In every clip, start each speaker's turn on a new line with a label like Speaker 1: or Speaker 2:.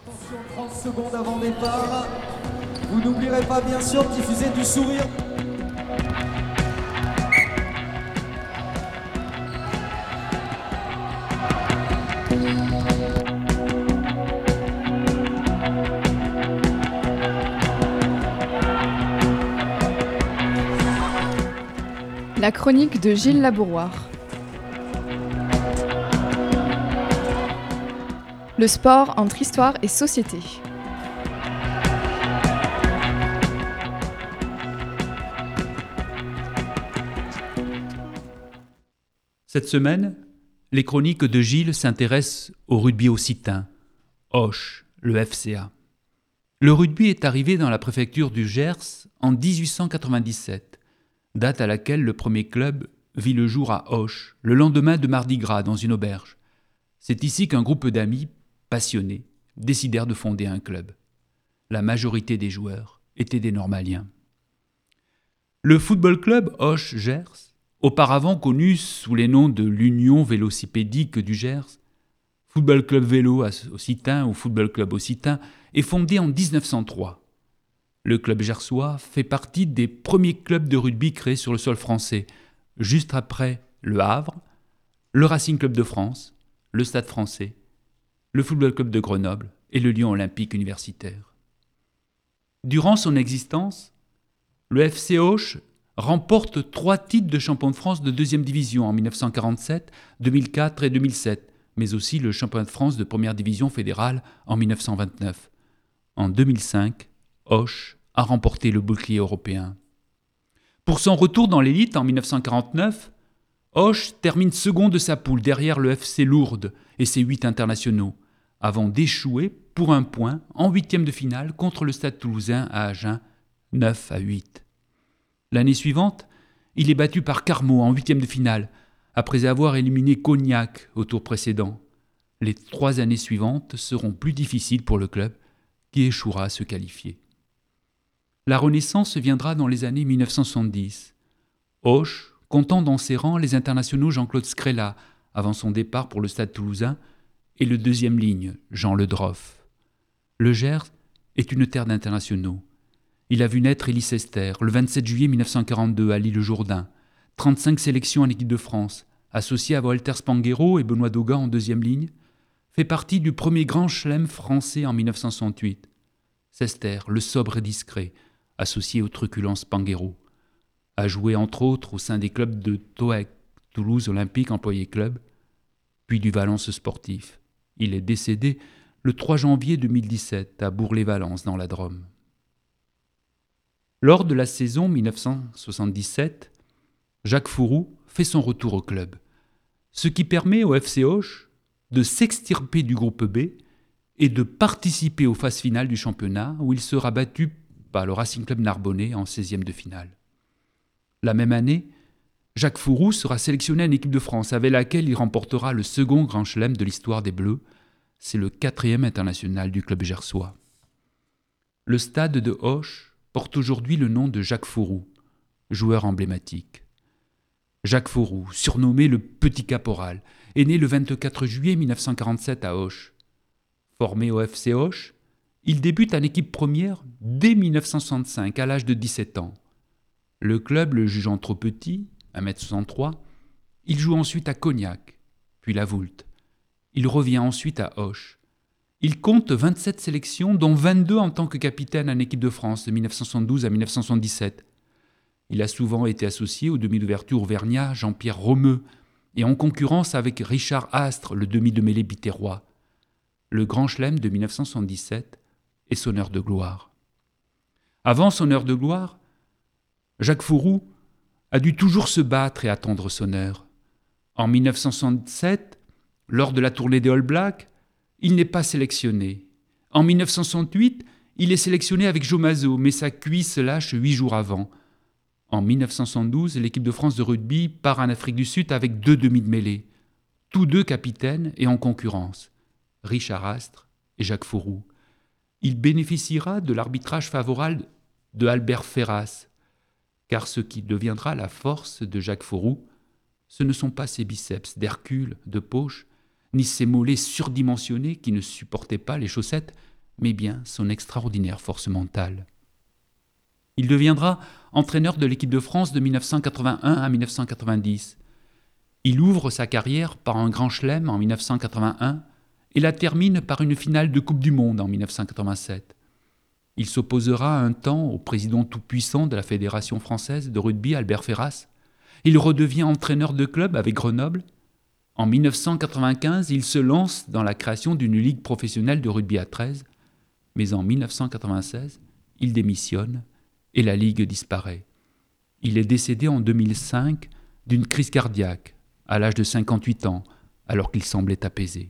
Speaker 1: Attention, 30 secondes avant départ. Vous n'oublierez pas bien sûr de diffuser du sourire.
Speaker 2: La chronique de Gilles Labouroire. Le sport entre histoire et société.
Speaker 3: Cette semaine, les chroniques de Gilles s'intéressent au rugby occitan, Auch, le FCA. Le rugby est arrivé dans la préfecture du Gers en 1897, date à laquelle le premier club vit le jour à Auch, le lendemain de Mardi Gras dans une auberge. C'est ici qu'un groupe d'amis passionnés décidèrent de fonder un club. La majorité des joueurs étaient des Normaliens. Le football club Auch-Gers, auparavant connu sous les noms de l'Union vélocipédique du Gers, Football Club Vélo Occitan ou Football Club Occitan, est fondé en 1903. Le club gersois fait partie des premiers clubs de rugby créés sur le sol français, juste après le Havre, le Racing Club de France, le Stade français, le Football Club de Grenoble et le Lyon Olympique Universitaire. Durant son existence, le FC Auch remporte 3 titres de champion de France de deuxième division en 1947, 2004 et 2007, mais aussi le championnat de France de première division fédérale en 1929. En 2005, Auch a remporté le bouclier européen. Pour son retour dans l'élite en 1949, Auch termine second de sa poule derrière le FC Lourdes et ses 8 internationaux, avant d'échouer pour 1 point en 8e de finale contre le Stade Toulousain à Agen, 9-8. L'année suivante, il est battu par Carmaux en 8e de finale, après avoir éliminé Cognac au tour précédent. Les 3 années suivantes seront plus difficiles pour le club, qui échouera à se qualifier. La renaissance viendra dans les années 1970. Auch, comptant dans ses rangs les internationaux Jean-Claude Scrella, avant son départ pour le Stade Toulousain, et le deuxième ligne, Jean Le Droff. Le Gers est une terre d'internationaux. Il a vu naître Elie Sester le 27 juillet 1942 à l'Île-Jourdain, 35 sélections en équipe de France, associé à Walter Spanghero et Benoît Doga en deuxième ligne, fait partie du premier grand chelem français en 1968. Sester, le sobre et discret, associé au truculent Spanghero, a joué entre autres au sein des clubs de Toec, Toulouse Olympique Employé Club, puis du Valence Sportif. Il est décédé le 3 janvier 2017 à Bourg-les-Valences dans la Drôme. Lors de la saison 1977, Jacques Fouroux fait son retour au club, ce qui permet au FC Auch de s'extirper du groupe B et de participer aux phases finales du championnat où il sera battu par le Racing Club Narbonnais en 16e de finale. La même année, Jacques Fouroux sera sélectionné en équipe de France avec laquelle il remportera le second grand chelem de l'histoire des Bleus. C'est le 4e international du club gersois. Le stade de Auch porte aujourd'hui le nom de Jacques Fouroux, joueur emblématique. Jacques Fouroux, surnommé le Petit Caporal, est né le 24 juillet 1947 à Auch. Formé au FC Auch, il débute en équipe première dès 1965 à l'âge de 17 ans. Le club le jugeant trop petit, 1m63, il joue ensuite à Cognac, puis la Voulte. Il revient ensuite à Auch. Il compte 27 sélections, dont 22 en tant que capitaine en équipe de France de 1972 à 1977. Il a souvent été associé au demi d'ouverture auvergnat Jean-Pierre Romeu et en concurrence avec Richard Astre, le demi de mêlée bitérois. Le Grand Chelem de 1977 est son heure de gloire. Avant son heure de gloire, Jacques Fouroux a dû toujours se battre et attendre son heure. En 1967, lors de la tournée des All Blacks, il n'est pas sélectionné. En 1968, il est sélectionné avec Joe Mazot, mais sa cuisse lâche 8 jours avant. En 1972, l'équipe de France de rugby part en Afrique du Sud avec 2 demi de mêlée, tous 2 capitaines et en concurrence, Richard Astre et Jacques Fouroux. Il bénéficiera de l'arbitrage favorable de Albert Ferras, car ce qui deviendra la force de Jacques Fouroux, ce ne sont pas ses biceps d'Hercule, de Poche, ni ses mollets surdimensionnés qui ne supportaient pas les chaussettes, mais bien son extraordinaire force mentale. Il deviendra entraîneur de l'équipe de France de 1981 à 1990. Il ouvre sa carrière par un grand chelem en 1981 et la termine par une finale de Coupe du Monde en 1987. Il s'opposera un temps au président tout-puissant de la Fédération française de rugby, Albert Ferras. Il redevient entraîneur de club avec Grenoble. En 1995, il se lance dans la création d'une ligue professionnelle de rugby à 13, mais en 1996, il démissionne et la ligue disparaît. Il est décédé en 2005 d'une crise cardiaque, à l'âge de 58 ans, alors qu'il semblait apaisé.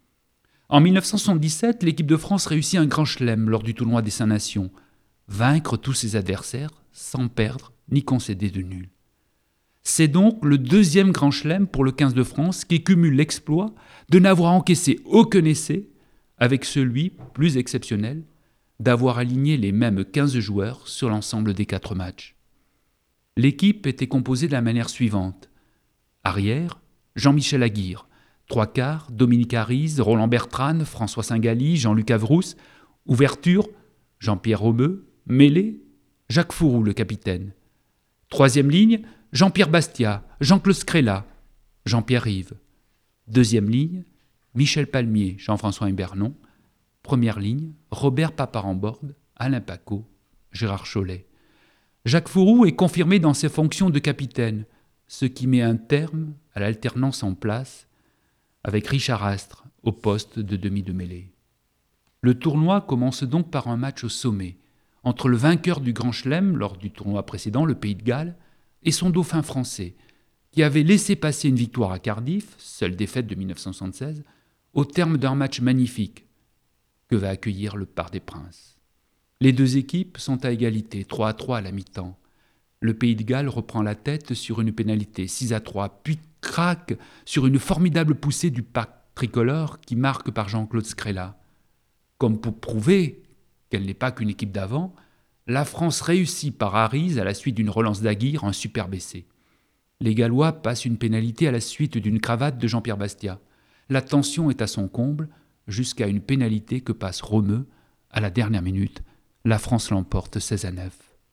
Speaker 3: En 1977, l'équipe de France réussit un grand chelem lors du tournoi des 5 Nations, vaincre tous ses adversaires sans perdre ni concéder de nul. C'est donc le deuxième grand chelem pour le 15 de France qui cumule l'exploit de n'avoir encaissé aucun essai avec celui, plus exceptionnel, d'avoir aligné les mêmes 15 joueurs sur l'ensemble des 4 matchs. L'équipe était composée de la manière suivante. Arrière, Jean-Michel Aguirre. 3 quarts, Dominique Haris, Roland Bertrand, François Saint-Gally, Jean-Luc Avrousse. Ouverture, Jean-Pierre Romeu. Mêlée, Jacques Fourou, le capitaine. 3e ligne, Jean-Pierre Bastia, Jean-Claude Scrella, Jean-Pierre Rive. 2e ligne, Michel Palmier, Jean-François Imbernon. 1re ligne, Robert Paparamborde, Alain Pacaud, Gérard Chollet. Jacques Fourou est confirmé dans ses fonctions de capitaine, ce qui met un terme à l'alternance en place avec Richard Astre au poste de demi de mêlée. Le tournoi commence donc par un match au sommet, entre le vainqueur du Grand Chelem lors du tournoi précédent, le Pays de Galles, et son dauphin français, qui avait laissé passer une victoire à Cardiff, seule défaite de 1976, au terme d'un match magnifique que va accueillir le Parc des Princes. Les 2 équipes sont à égalité, 3-3 à la mi-temps. Le Pays de Galles reprend la tête sur une pénalité 6-3, puis craque sur une formidable poussée du pack tricolore qui marque par Jean-Claude Scrella. Comme pour prouver qu'elle n'est pas qu'une équipe d'avant, la France réussit par Haris à la suite d'une relance d'Aguirre un superbe essai. Les Gallois passent une pénalité à la suite d'une cravate de Jean-Pierre Bastia. La tension est à son comble jusqu'à une pénalité que passe Romeu à la dernière minute. La France l'emporte 16-9.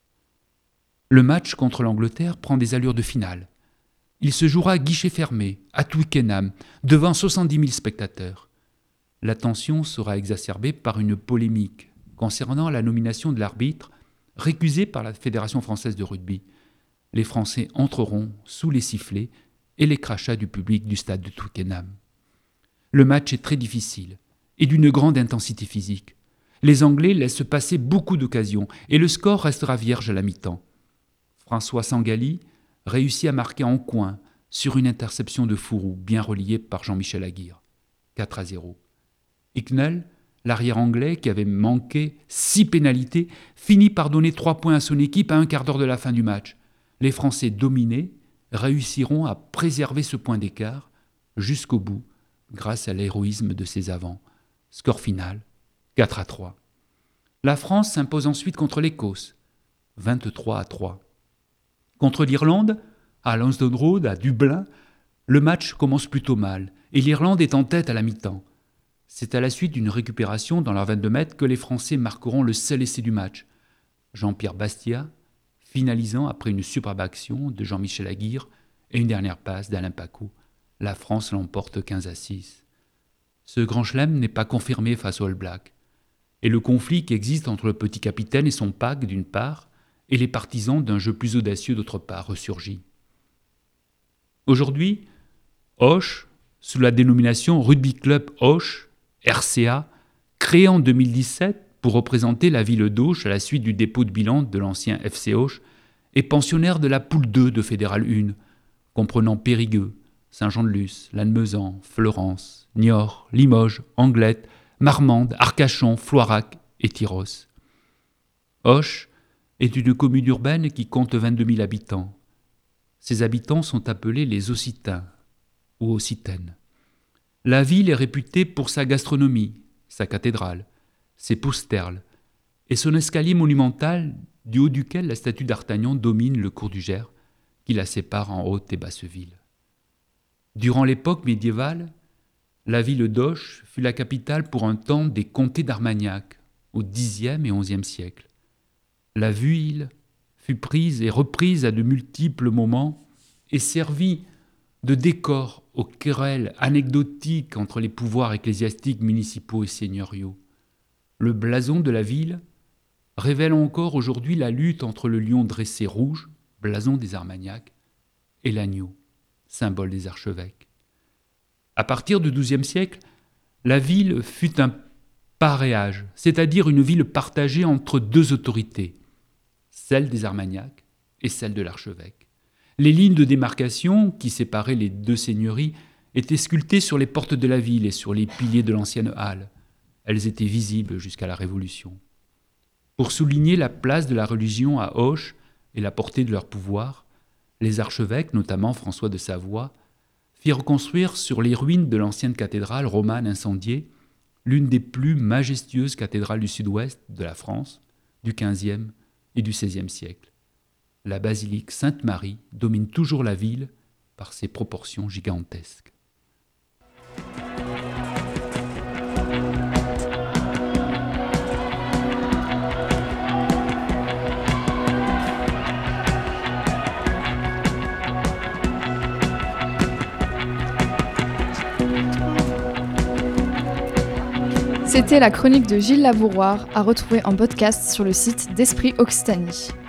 Speaker 3: Le match contre l'Angleterre prend des allures de finale. Il se jouera à guichet fermé, à Twickenham, devant 70 000 spectateurs. La tension sera exacerbée par une polémique concernant la nomination de l'arbitre récusée par la Fédération française de rugby. Les Français entreront sous les sifflets et les crachats du public du stade de Twickenham. Le match est très difficile et d'une grande intensité physique. Les Anglais laissent passer beaucoup d'occasions et le score restera vierge à la mi-temps. François Saint-Gally réussit à marquer en coin sur une interception de Fourou, bien reliée par Jean-Michel Aguirre. 4-0. Hicknell, l'arrière anglais qui avait manqué 6 pénalités, finit par donner 3 points à son équipe à un quart d'heure de la fin du match. Les Français dominés réussiront à préserver ce point d'écart jusqu'au bout grâce à l'héroïsme de ses avants. Score final, 4-3. La France s'impose ensuite contre l'Écosse, 23-3. Contre l'Irlande, à Lansdowne Road, à Dublin, le match commence plutôt mal et l'Irlande est en tête à la mi-temps. C'est à la suite d'une récupération dans leurs 22 mètres que les Français marqueront le seul essai du match. Jean-Pierre Bastia, finalisant après une superbe action de Jean-Michel Aguirre et une dernière passe d'Alain Pacaud. La France l'emporte 15-6. Ce grand chelem n'est pas confirmé face aux All Blacks. Et le conflit qui existe entre le petit capitaine et son pack d'une part, et les partisans d'un jeu plus audacieux d'autre part ressurgit. Aujourd'hui, Auch, sous la dénomination Rugby Club Auch, RCA, créé en 2017 pour représenter la ville d'Auch à la suite du dépôt de bilan de l'ancien FC Auch, est pensionnaire de la poule 2 de Fédéral 1, comprenant Périgueux, Saint-Jean-de-Luz, Lannemezan, Fleurance, Niort, Limoges, Anglette, Marmande, Arcachon, Floirac et Tyros. Auch est une commune urbaine qui compte 22 000 habitants. Ses habitants sont appelés les Occitans ou Occitaines. La ville est réputée pour sa gastronomie, sa cathédrale, ses pousterles et son escalier monumental du haut duquel la statue d'Artagnan domine le cours du Gers qui la sépare en haute et basse ville. Durant l'époque médiévale, la ville d'Auch fut la capitale pour un temps des comtés d'Armagnac, au Xe et XIe siècle. La ville fut prise et reprise à de multiples moments et servit de décor aux querelles anecdotiques entre les pouvoirs ecclésiastiques municipaux et seigneuriaux. Le blason de la ville révèle encore aujourd'hui la lutte entre le lion dressé rouge, blason des Armagnacs, et l'agneau, symbole des archevêques. À partir du XIIe siècle, la ville fut un paréage, c'est-à-dire une ville partagée entre deux autorités, celle des Armagnacs et celle de l'archevêque. Les lignes de démarcation qui séparaient les deux seigneuries étaient sculptées sur les portes de la ville et sur les piliers de l'ancienne halle. Elles étaient visibles jusqu'à la Révolution. Pour souligner la place de la religion à Auch et la portée de leur pouvoir, les archevêques, notamment François de Savoie, firent construire sur les ruines de l'ancienne cathédrale romane incendiée l'une des plus majestueuses cathédrales du sud-ouest de la France, du XVe et du XVIe siècle. La basilique Sainte-Marie domine toujours la ville par ses proportions gigantesques.
Speaker 2: C'était la chronique de Gilles Labouroir, à retrouver en podcast sur le site d'Esprit Occitanie.